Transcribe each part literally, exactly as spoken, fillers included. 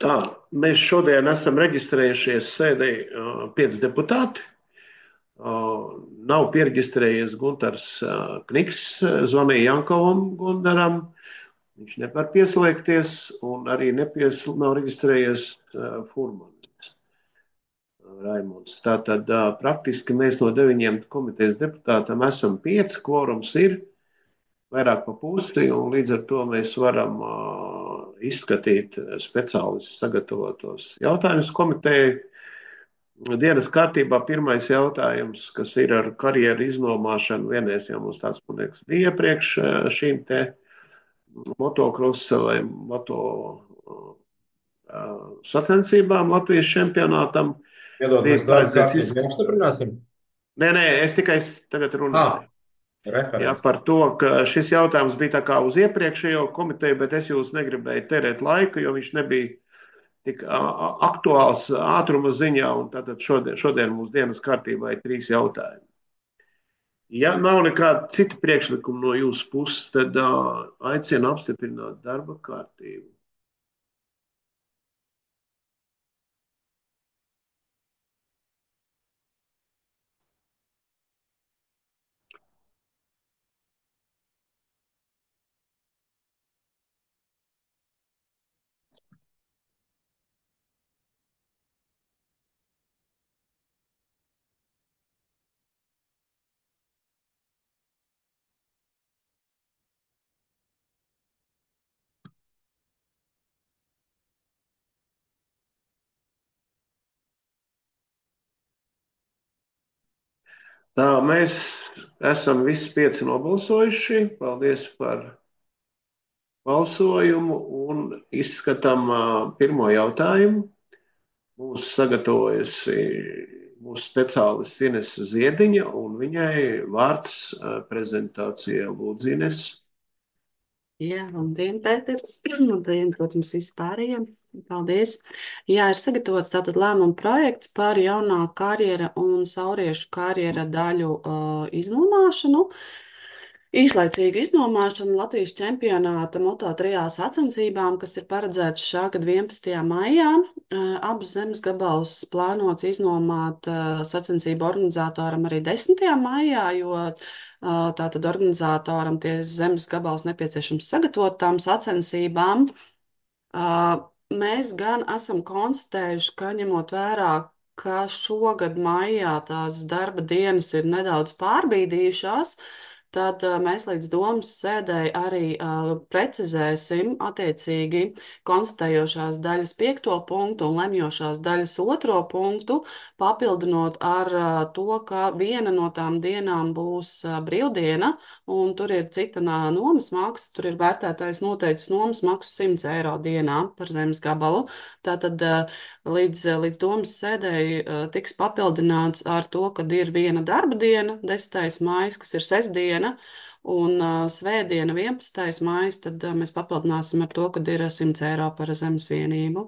Tā, mēs šodien esam reģistrējušies sēdē uh, pieci deputāti. Uh, nav pieregistrējies Guntars uh, Kniks, uh, zvanīja Jankovam Gundaram. Viņš nevar pieslēgties, un arī nepies, nav reģistrējies uh, Furmanis uh, Raimunds. Tātad uh, praktiski mēs no deviņiem komitejas deputātiem esam pieci, kvorums ir vairāk pa pusi, un līdz ar to mēs varam uh, izskatīt speciālistu sagatavotos jautājumus komitejai. Dienas kārtībā pirmais jautājums, kas ir ar karjeru iznomāšanu, vienreiz jau mums tāds, man liekas, bija iepriekš šīm te motokrosa vai moto uh, sacensībām Latvijas čempionātam. Piedod, Bija mēs darba paredzēts iz... kārtību neapstiprināsim? Nē, nē, es tikai tagad runāju. Ah, Jā, referents. par to, ka šis jautājums bija tā kā uz iepriekšējo komiteju, bet es jūs negribēju terēt laiku, jo viņš nebija tik aktuāls ātruma ziņā, un tātad šodien, šodien mums dienas kārtībā ir trīs jautājumi. Ja nav nekāda cita priekšlikuma no jūsu puses, tad uh, aicinu apstiprināt darba kārtību. Tā, mēs esam visi pieci nobalsojuši. Paldies par balsojumu un izskatām uh, pirmo jautājumu. Mūsu sagatavojusi mūsu speciālists Inese Ziediņa, un viņai vārds uh, prezentācijai. Lūdzu, Ines. Jā, labdien, Pēter. Labdien, protams, vispārējiem. Paldies. Jā, ir sagatavots tātad lēmuma projekts par jaunā karjera un sauriešu karjera daļu uh, iznomāšanu. Īslaicīga iznomāšana Latvijas čempionāta Moto trīs sacensībām, kas ir paredzētas šā gada vienpadsmitajā maijā. Uh, abus zemes gabalus plānots iznomāt uh, sacensību organizatoram arī desmitajā maijā, jo uh, tātad organizatoram tie zemes gabals nepieciešams sagatavot tām sacensībām. Uh, mēs gan esam konstatējuši, ka ņemot vērā, ka šogad maijā tās darba dienas ir nedaudz pārbīdījušās, tad uh, mēs līdz domas sēdēji arī uh, precizēsim attiecīgi konstatējošās daļas piekto punktu un lemjošās daļas otro punktu, papildinot ar uh, to, ka viena no tām dienām būs uh, brīvdiena, un tur ir cita nā- nomas maksa, tur ir vērtētājs noteicis nomas maksu simts eiro dienā par zemes gabalu. Tātad uh, līdz, līdz domas sēdēji uh, tiks papildināts ar to, ka ir viena darba diena, desmitais maijs, kas ir sestdiena, un uh, svētdiena, vienpadsmitais maijs, tad uh, mēs papildināsim ar to, ka ir simts eiro par zemes vienību.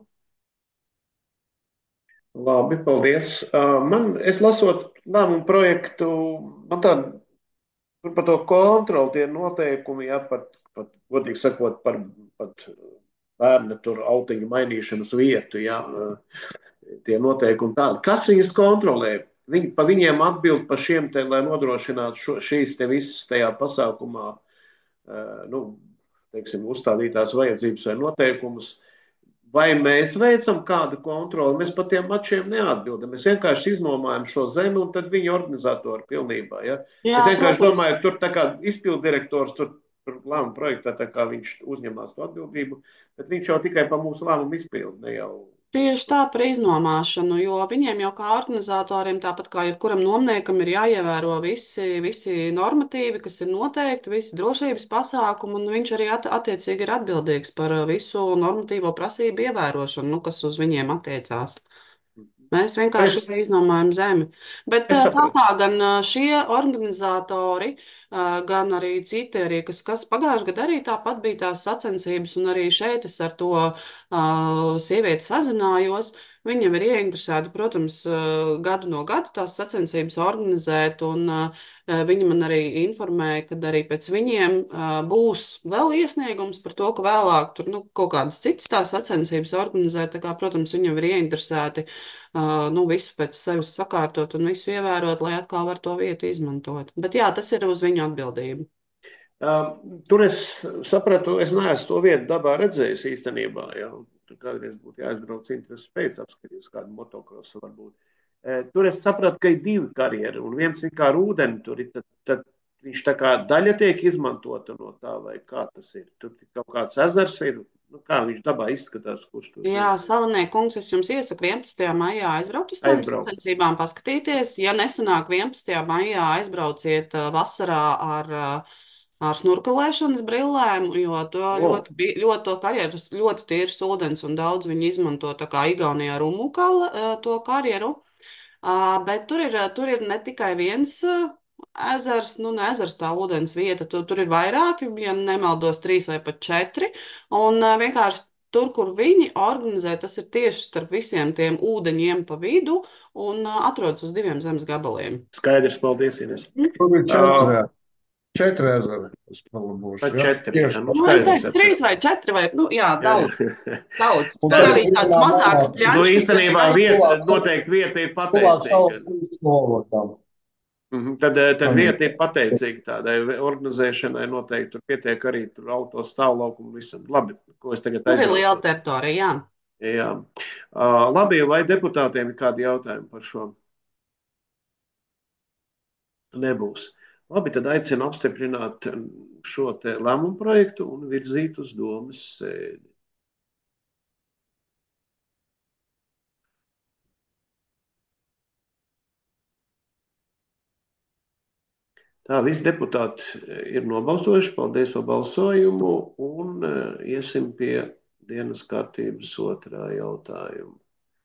Labi, paldies. Uh, man, es lasot lēmumu projektu, man tā, tur par to kontroli tie noteikumi, ja, pat, pat, godīgi sakot, par pat bērnu tur autiņu mainīšanas vietu, ja, uh, tie noteikumi tādi. Kas viņus kontrolē? Viņi, pa viņiem atbild par šiem te, lai nodrošinātu šo, šīs te visas tajā pasākumā, uh, nu, teiksim, uzstādītās vajadzības vai noteikumus. Vai mēs veicam kādu kontroli? Mēs par tiem mačiem neatbildam. Mēs vienkārši iznomājam šo zemi, un tad viņi organizatori pilnībā. Ja? Jā, Es vienkārši protams. domāju, tur tā kā izpildirektors, tur tur lēmuma projektā, tā kā viņš uzņemās to atbildību, bet viņš jau tikai par mūsu lēmumu izpildu, ne jau. Tieši tā par iznomāšanu, jo viņiem jau kā organizatoriem, tāpat kā jebkuram nomniekam, ir jāievēro visi, visi normatīvi, kas ir noteikti, visi drošības pasākumi, un viņš arī at, attiecīgi ir atbildīgs par visu normatīvo prasību ievērošanu, nu, kas uz viņiem attiecās. Mēs vienkārši Es, iznomājam zemi. Bet es eh, tā saprotu. kā gan eh, šie organizatori, eh, gan arī citi, arī, kas, kas pagājušajā gadā arī tāpat bija tās sacensības, un arī šeit es ar to uh, sievieti sazinājos, Viņi jau ir ieinteresēti, protams, eh, gadu no gada tās sacensības organizēt, un eh, viņi man arī informēja, ka arī pēc viņiem eh, būs vēl iesniegums par to, ka vēlāk tur nu, kaut kādas citas tās sacensības organizēt. Tā kā, protams, viņi jau ir ieinteresēti eh, nu, visu pēc sevis sakārtot un visu ievērot, lai atkal var to vietu izmantot. Bet jā, tas ir uz viņu atbildību. Uh, tur es sapratu, es neesmu to vietu dabā redzējis īstenībā. Ja? Tur kādreiz būtu jāizbrauc intereses pēc, apskatīties kādu motokrosu varbūt. Uh, tur es sapratu, ka ir divi karjeri, un viens ir kā ar ūdeni, tur ir, tad, tad viņš tā kā daļa tiek izmantota no tā, vai kā tas ir. Tur kaut kāds ezers ir, nu, kā viņš dabā izskatās, kurš to Jā, zina. Salanie kungs, es jums iesaku vienpadsmitajā maijā aizbraukt uz tām Aizbraukt. sacensībām, paskatīties. Ja nesanāk vienpadsmitajā maijā, aizbrauciet uh, vasarā ar, uh, ar snorkelēšanas brillēm, jo to O, ļoti, bi- ļoti to karjeru, ļoti tīrs ūdens un daudz viņi izmanto tā kā Igaunijā Rumukala uh, to karjeru. Uh, bet tur ir, tur ir ne tikai viens uh, ezers, nu ne ezers tā ūdens vieta, tur, tur ir vairāki, ja nemaldos, trīs vai pat četri. Un uh, vienkārši tur, kur viņi organizē, tas ir tieši starp visiem tiem ūdeņiem pa vidu un uh, atrodas uz diviem zemes gabaliem. skaidrs, paldies, Ines. Tur ir Uh, četri, četri ezeri, es palabošu. Ja? četri, ja, Tieši nu Nu, es skaidrs. teicu, trīs vai četri, vai, nu, jā, Jā, daudz, jā. daudz. Un Tur tas arī ir tāds vienā mazāks malā. Nu, pļaņš, kas īstenībā ir vieta, Tuvāk, noteikti vieta ir tuvāk pateicīga. salas novadām. Mhm, Tad, eh, tad Man ir. vieta ir pateicīga tādai organizēšanai. Noteikti tur pietiek arī tur auto stāvlaukumu un visam. Labi, ko es tagad tur ir liela aizraušos. teritorija, jā. Jā. Uh, labi, vai deputātiem ir kādi jautājumi par šo? Nebūs. Labi, tad aicinu apstiprināt šo te lēmumu projektu un virzīt uz domas sēdi. Tā, visi deputāti ir nobalsojuši. Paldies par balsojumu. Un uh, iesim pie dienas kārtības otrā jautājuma.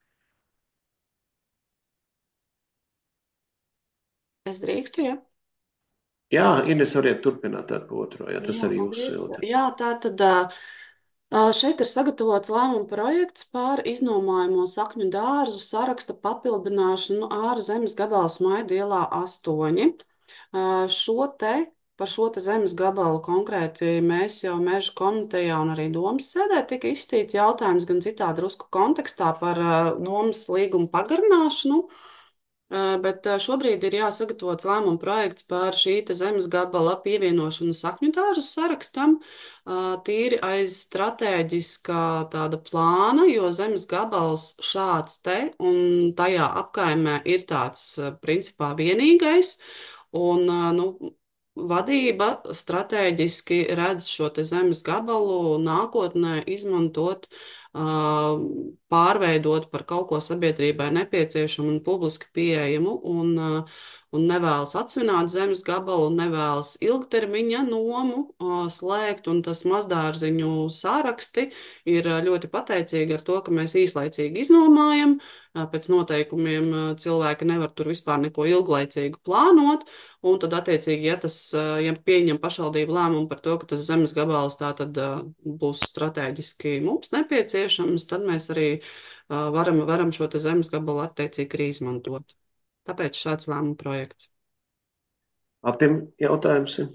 Es drīkstu, jā. Jā, Ines, variet turpināt ar otro. Jā, tas Jā, arī jūsu paldies. jautājums. Jā, tā tad ā, ā, šeit ir sagatavots lēmuma projekts par iznomājumu sakņu dārzu saraksta papildināšanu ar zemes gabalu Smaidu ielā astoņi. Ā, Šo te, par šo te zemes gabalu konkrēti mēs jau Meža komitejā un arī domas sēdē tika izstīts jautājums gan citā drusku kontekstā par ā, domas līgumu pagarināšanu. Uh, Bet uh, šobrīd ir jāsagatavots lēmuma projekts par šī te zemes gabala pievienošanu sakņu dārzu sarakstam, uh, tīri aiz stratēģiskā tāda plāna, jo zemes gabals šāds te un tajā apkaimē ir tāds uh, principā vienīgais. Un, uh, nu, vadība stratēģiski redz šo te zemes gabalu nākotnē izmantot uh, pārveidot par kaut ko sabiedrībai nepieciešamu un publiski pieejamu, un, uh, un nevēlas atsvināt zemes gabalu, un nevēlas ilgtermiņa nomu uh, slēgt, un tas mazdārziņu sāraksti ir uh, ļoti pateicīgi ar to, ka mēs īslaicīgi iznomājam. Uh, Pēc noteikumiem uh, cilvēki nevar tur vispār neko ilglaicīgu plānot, un tad, attiecīgi, ja tas, uh, ja pieņem pašvaldību lēmumu par to, ka tas zemes gabals tā tad uh, būs strateģiski mums nepieciešams, tad mēs arī uh, varam, varam šo te zemes gabalu attiecīgi arī izmantot. Tāpēc šāds lēmuma projekts. Atim jautājums ir.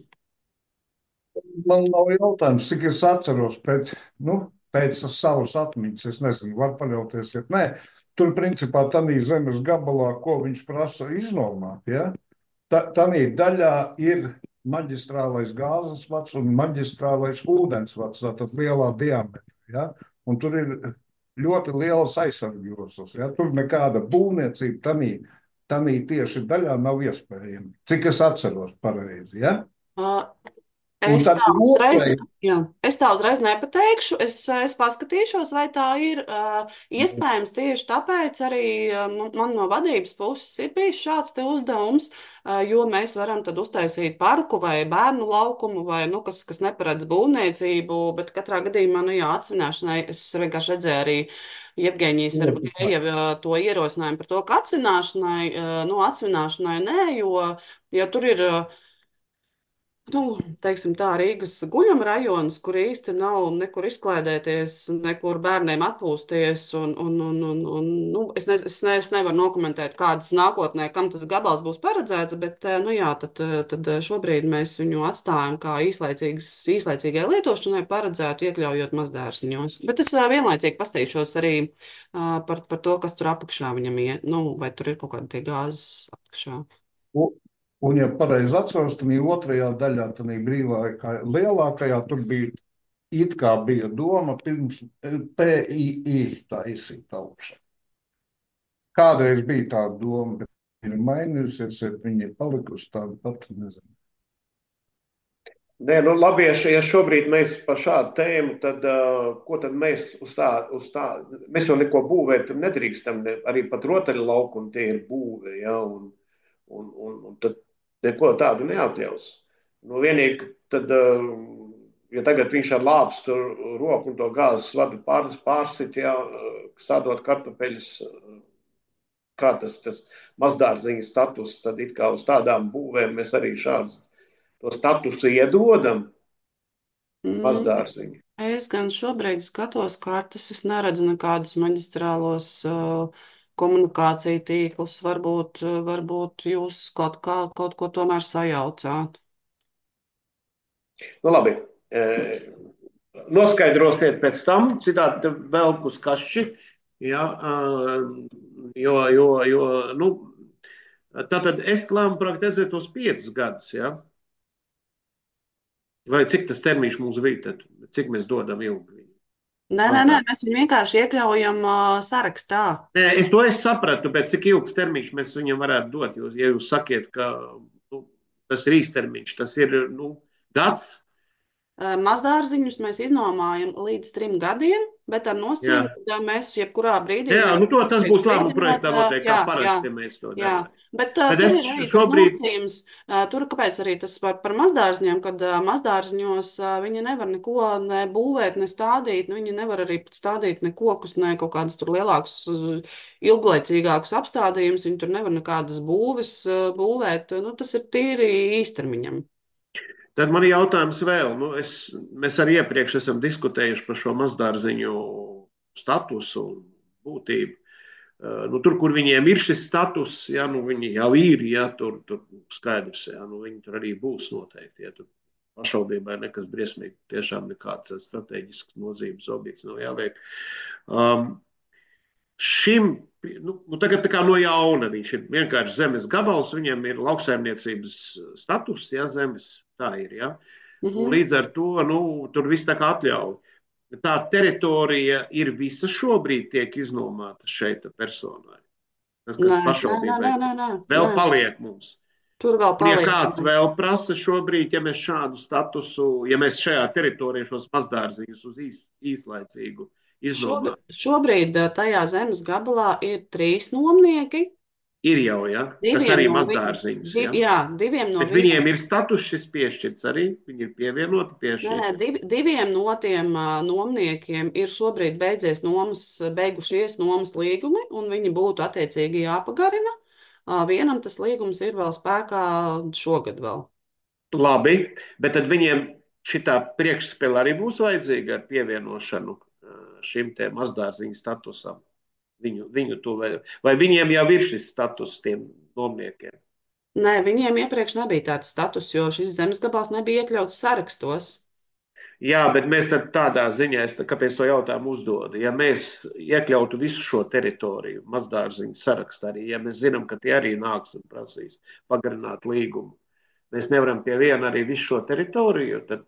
Man nav jautājums, cik es atceros pēc, nu, pēc savas atmiņas. Es nezinu, var paļauties, ja nē. Tur, principā, tādā zemes gabalā, ko viņš prasa iznomāt, ja? Tā, tādā daļā ir maģistrālais gāzes vads un maģistrālais ūdens vads, tātad lielā diametra, ja? Un tur ir ļoti lielas aizsargjoslas, ja? Tur nekāda būvniecība tādā, tādā tieši daļā nav iespējama. Cik es atceros pareizi, ja? Uh, Un Es tad tā uzreiz, otrai, jā, es tā uzreiz nepateikšu. Es, es paskatīšos, vai tā ir. Uh, iespējams, tieši tāpēc arī uh, man no vadības puses ir bijis šāds te uzdevums, uh, jo mēs varam tad uztaisīt parku vai bērnu laukumu, vai, nu, kas, kas neparedz būvniecību, bet katrā gadījumā, nu, jā, atsvināšanai es vienkārši redzēju arī Jevgeņijas Sergejeva to ierosinājumu par to, ka atsvināšanai, uh, nu, atsvināšanai nē, jo, jo tur ir. Uh, Nu, teiksim tā, Rīgas guļama rajons, kur īsti nav nekur izklaidēties, nekur bērniem atpūsties. Un, un, un, un, un, nu, es, ne, es, ne, es nevaru nokomentēt, kādas nākotnē, kam tas gabals būs paredzēts, bet eh, nu, jā, tad, eh, tad šobrīd mēs viņu atstājam kā īslaicīgas, īslaicīgai lietošanai paredzētu, iekļaujot mazdārziņos. Bet es eh, vienlaicīgi pastīšos arī uh, par, par to, kas tur apakšā viņam iet, nu, vai tur ir kaut kāda tie gāzes apakšā. Un, un ja pareizi atceros, tad otrajā daļā, tad brīvākajā, lielākajā, tur bija it kā bija doma pirms P I I taisīt augšā. Kādreiz bija tāda doma, bet viņa ir mainījusies, ja viņa ir palikusi tāda pati, nezinu. Nē, nu, labi, ja še- ja šobrīd mēs par šādu tēmu, tad uh, ko tad mēs uz tā, uz tā, mēs jau neko būvēt nedrīkstam, ne, arī pat rotaļlaukumu tie ir būve, ja, un, un, un, un tad neko tādu neatļaus. Nu, vienīgi tad, uh, ja tagad viņš ar lāpstu roku un to gāzes vadu pār, pārsit, ja, uh, sādot kartupeļus, uh, kā tas, tas mazdārziņa status, tad it kā uz tādām būvēm mēs arī šāds to statusu iedodam Mm. mazdārziņu. Es gan šobrīd skatos kartes, es neredzu nekādus maģistrālos uh, komunikāciju tīklus. Varbūt, uh, varbūt jūs kaut, kā, kaut ko tomēr sajaucāt. Nu, labi, e, noskaidrosiet pēc tam, citādi vēl uz kašķi, ja, jo, jo, jo, nu, tātad es lēmu praktizēt tos piecus gadus, ja? Vai cik tas termiņš mums bija, tad, cik mēs dodam ilgi viņu? Nē, nē, nē, mēs viņu vienkārši iekļaujam uh, sarakstā. Nē, es to es sapratu, bet cik ilgs termiņš mēs viņam varētu dot, jūs, ja jūs sakiet, ka nu, tas ir īstermiņš, tas ir, nu, gads. Uh, Mazdārziņus mēs iznomājam līdz trim gadiem, bet ar nosacījumu, Jā. ka mēs jebkurā brīdī Jā, nu to tas būs lēmuma pievienot, projektā uh, noteikti, kā jā, jā, parasti mēs to jā. darām. Bet uh, Bet tur es ir arī tas šobrīd, nosacījums, uh, tur kāpēc arī tas par, par mazdārziņiem, kad uh, mazdārziņos uh, viņi nevar neko ne būvēt, ne stādīt, nu viņi nevar arī pat stādīt ne kokus, ne kaut kādas tur lielākus, uh, ilglaicīgākus apstādījumus, viņi tur nevar nekādas būves uh, būvēt, nu tas ir tīri īstermiņam. tad man ir jautājums vēl. Nu, es, mēs arī iepriekš esam diskutējuši par šo mazdārziņu statusu un būtību. Uh, nu, tur, kur viņiem ir šis status, ja, nu, viņi jau ir, ja, tur, tur skaidrs, ja, nu, viņi tur arī būs noteikti. Ja, tur pašvaldībai nekas briesmīgi, tiešām nekāds strateģisks nozīmes objekts nav jāliek. Um, šim, nu, nu, tagad tā kā no jauna viņš ir vienkārši zemes gabals, viņam ir lauksaimniecības status, ja, zemes, tā ir, ja. Un Mhm. līdz ar to, nu, tur viss tā kā atļauj. Tā teritorija ir visa šobrīd tiek iznomāta šeit personai. Tas, kas Nē, nē, nē, pašvaldībai nē, nē, nē, vēl nē. paliek mums. Tur vēl Un ja paliek. kāds vēl prasa šobrīd, ja mēs šādu statusu, ja mēs šajā teritorijā šos mazdārziņus uz īs, īslaicīgu Šobrīd, iznomātu, šobrīd eh, tajā zemes gabalā ir trīs nomnieki. ir jau, ja, kas Diviem arī no, vi, mazdārziņus, div, ja. jā, diviem no Bet viņiem, viņiem ir status šis piešķirts arī, viņi ir pievienoti pie nē, šī. nē, div, diviem no tiem uh, nomniekiem ir šobrīd beidzies nomas, beigušies nomas līgumi, un viņi būtu attiecīgi jāpagarina. Uh, vienam tas līgums ir vēl spēkā šogad vēl. Labi, bet tad viņiem šitā priekšspēle arī būs vajadzīga ar pievienošanu uh, šim te mazdārziņu statusam. Viņu, viņu to vai, vai viņiem jau ir šis status tiem nomniekiem? Nē, viņiem iepriekš nebija tāds status, jo šis zemes gabals nebija iekļauts sarakstos. Jā, bet mēs tad tādā ziņā, es tā, kāpēc to jautājumu uzdodu, ja mēs iekļautu visu šo teritoriju mazdārziņu sarakstā arī, ja mēs zinām, ka tie arī nāks un prasīs pagarināt līgumu, mēs nevaram pie viena arī visu šo teritoriju, tad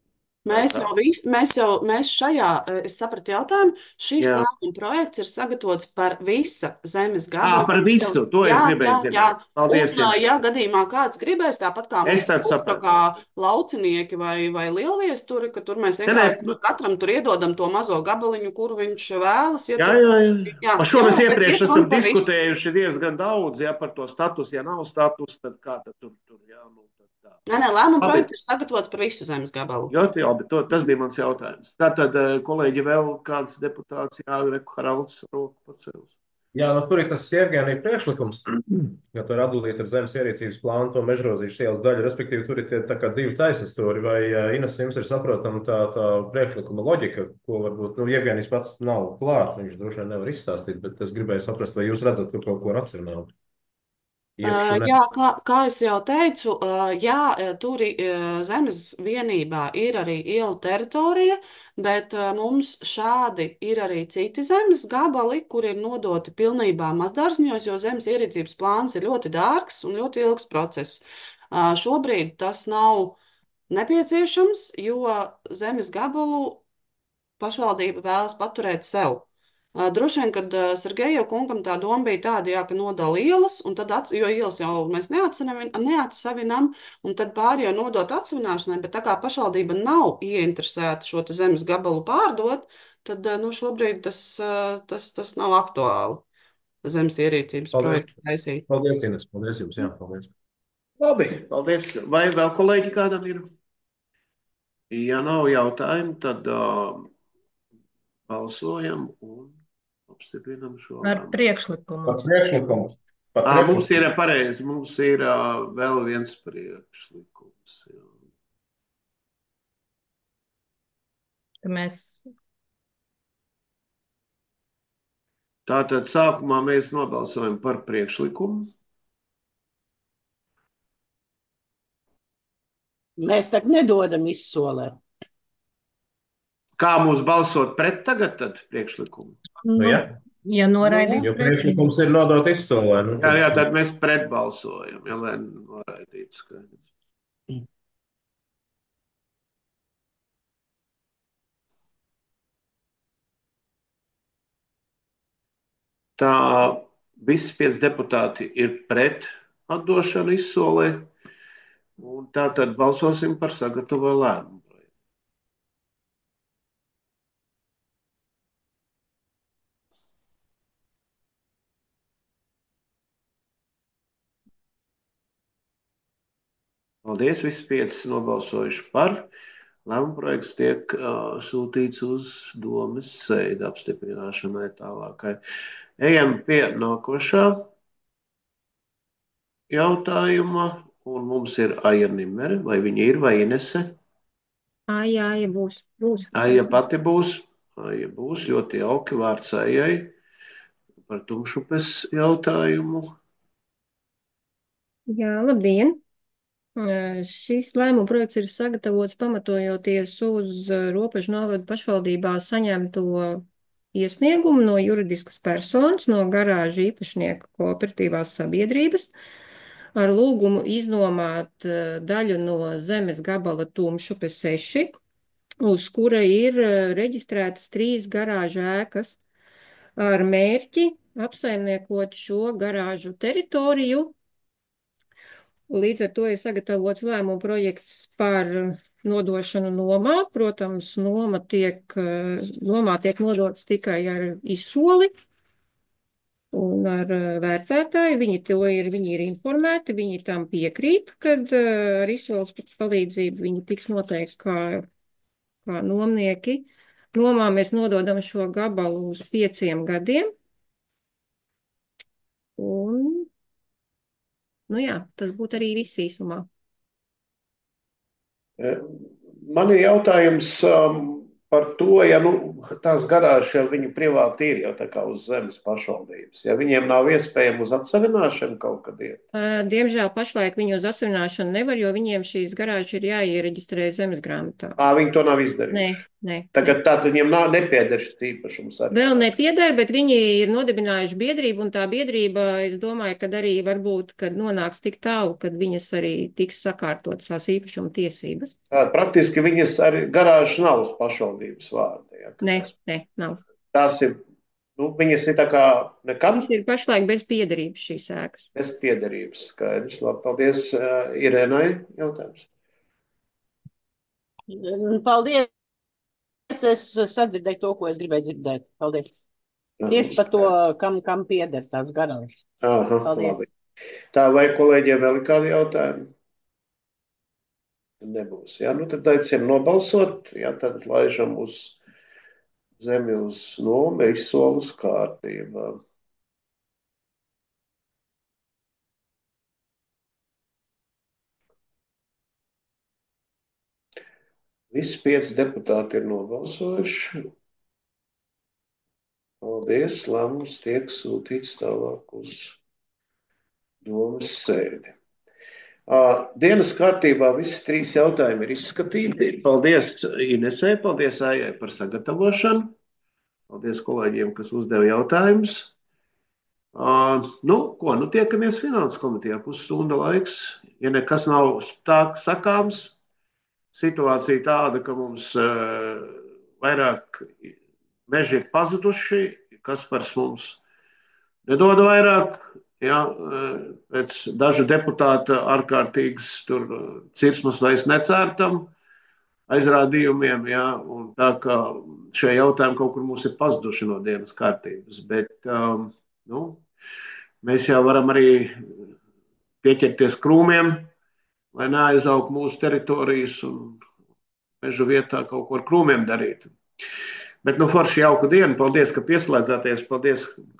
vai Mēs kā? jau, vis, mēs jau mēs šajā, eh, es sapratu jautājumu, šīs Jā. lēmuma projekts ir sagatavots par visa zemes Ā, gabalu. par visu, to es Jā, jā, gribēju jā. zināt. Paldies Un, ā, jums. ja gadījumā kāds gribēs, tāpat kā Es mums tad ultra sapratu. kā laucinieki vai, vai lielviesturi, ka tur mēs Nē, nē, vienkārši nu, katram tur iedodam to mazo gabaliņu, kuru viņš vēlas. Ja jā, tur, jā, jā. jā, Par šo jā, mēs bet iepriekš iet esam runa par visu. diskutējuši diezgan daudz, ja par to status, ja nav status, tad kā tad tur, tur jā, nu, tad tā. Nē, nē, lēmuma Labi, projekts ir sagatavots par visu zemes gabalu. ļoti labi, to, tas bija mans jautājums. Tātad, eh, kolēģi, vēl kāds deputāts, jā, Reku Haralds roku pacēlis. Jā, nu, tur ir tas Jevgenija priekšlikums, ka tur atdalīt ar zemes ierīcības plānu to mežrozīšu ielas daļu, respektīvi tur ir tie tā kā divi taisnstūri, vai uh, Ines jums ir saprotama tā, tā priekšlikuma loģika, ko varbūt, nu, Jevgenijs pats nav klāt, viņš droši vien nevar izstāstīt, bet es gribēju saprast, vai jūs redzat tur kaut ko racionālu. Iekšu, Uh, ne. Jā, kā, kā es jau teicu, uh, jā, uh, tur uh, zemes vienībā ir arī ielu teritorija, bet uh, mums šādi ir arī citi zemes gabali, kur ir nodoti pilnībā mazdārzņos, jo zemes ierīcības plāns ir ļoti dārgs un ļoti ilgs process. Uh, Šobrīd tas nav nepieciešams, jo zemes gabalu pašvaldība vēlas paturēt sev. Ā, Droši vien, kad ā, Sergeja kungam tā doma bija tāda, jā, ka nodala ielas, un tad, ats, jo ielas jau mēs neatsavinam, neatsavinam, un tad pāri jau nodot atsavināšanai, bet tā kā pašvaldība nav ieinteresēta šo te zemes gabalu pārdot, tad, ā, nu, šobrīd tas, ā, tas, tas nav aktuāli zemes ierīcības Paldies, projektu taisīt. paldies, Ines, paldies jums, jā, paldies. Labi, paldies. Vai vēl kolēģi kādam ir? Ja nav jautājumu, tad uh, balsojam un apstiprinam šo Ar lēmumu. priekšlikumu. Par priekšlikumu. Par Ā, mums ir priekšlikumu. pareizi, mums ir uh, vēl viens priekšlikums. Jā. Ka mēs Tātad sākumā mēs nobalsojam par priekšlikumu. Mēs tak nedodam izsolē. Kā mums balsot pret tagad tad priekšlikumu? Nu, nu, jā, ja noraidīt jo pret, priekšlikums ir nodot izsolē. Nu, Jā, jā, tad mēs pretbalsojam, ja lai noraidītu skaidrs. Tā visi pieci deputāti ir pret atdošanu izsolē, un tā tad balsosim par sagatavo lēmumu. Paldies, visi pieci nobalsojuši par. Lēmuma projekts tiek uh, sūtīts uz domes sēdi apstiprināšanai tālākai. Ejam pie nākošā jautājuma, un mums ir Aija Nimere, vai viņa ir, vai Inese? Aija, Aija būs. būs. Aija pati būs, Aija būs, ļoti jauki vārds Aijai par Tumšupes jautājumu. Jā, labdien! Eh, Šis lēmuma projekts ir sagatavots pamatojoties uz eh, Robežu novada pašvaldībā saņemto iesniegumu no juridiskas personas, no garāžu īpašnieka kooperatīvās sabiedrības, ar lūgumu iznomāt eh, daļu no zemes gabala Tumšupe seši, uz kura ir eh, reģistrētas trīs garāžu ēkas, ar mērķi apsaimniekot šo garāžu teritoriju. Līdz ar to ir sagatavots lēmuma projekts par nodošanu nomā. Protams, noma tiek, eh, nomā tiek nodots tikai ar izsoli un ar eh, vērtētāju. Viņi to ir, viņi ir informēti, viņi tam piekrīt, kad eh, ar izsoles palīdzību viņi tiks noteikts kā, kā nomnieki. Nomā mēs nododam šo gabalu uz pieciem gadiem. Un, nu jā, tas būtu arī viss īsumā. Man ir jautājums um, par to, ja nu, tās garāžas jau viņu privāti ir jau tā kā uz zemes pašvaldības. Ja viņiem nav iespējama uz atsavināšanu kaut kad iet. Ā, Diemžēl pašlaik viņu uz atsevināšanu nevar, jo viņiem šīs garāžas ir jāiereģistrē zemes grāmatā. Ā, viņi to nav Nē, izdarījuši. nē. Tagad tā tad viņiem nav nepieder šis īpašums arī. Vēl nepieder, bet viņi ir nodibinājuši biedrību, un tā biedrība, es domāju, ka arī varbūt, kad nonāks tik tālu, kad viņas arī tiks sakārtotas tās īpašuma tiesības. Tā, praktiski viņas arī garāžas nav uz pašvaldības vārda. Ja, ka Nē, tās, nē, nav. tās ir, nu, viņas ir tā kā nekad Viņas ir pašlaik bez piederības šīs ēkas. bez piederības skaidrs. Labi, paldies, uh, Irēnai jautājums. Paldies. Es sadzirdēju to, ko es gribēju dzirdēt. Paldies. Tieši par to, kam, kam pieder tās garāžas. Aha, Paldies. labi. Tā, vai kolēģiem vēl ir kādi jautājumi? Nebūs. Jā, nu tad aicinām nobalsot. Jā, tad laižam uz zemi uz nomu, izsolas kārtībā. Visi pieci deputāti ir nobalsojuši. Paldies, lēmums tiek sūtīts tālāk uz domas sēdi. Dienas kārtībā visi trīs jautājumi ir izskatīti. Paldies Inesei, paldies Aijai par sagatavošanu. Paldies kolēģiem, kas uzdeva jautājumus. Uh, nu, ko, nu tiekamies Finanses komitejā pusstunda laiks. Ja nekas nav tā sakāms, situācija tāda, ka mums uh, vairāk meži ir pazuduši, Kaspars mums nedod vairāk, jā, pēc dažu deputāta ārkārtīgas tur cirsmas vairs necērtam aizrādījumiem, jā, un tā kā šie jautājumi kaut kur mums ir pazuduši no dienas kārtības, bet, um, nu, mēs jau varam arī pieķerties krūmiem, lai neaizaug mūsu teritorijas un mežu vietā kaut ko ar krūmiem darīt. Bet, nu, forši jauku dienu, paldies, ka pieslēdzāties, paldies,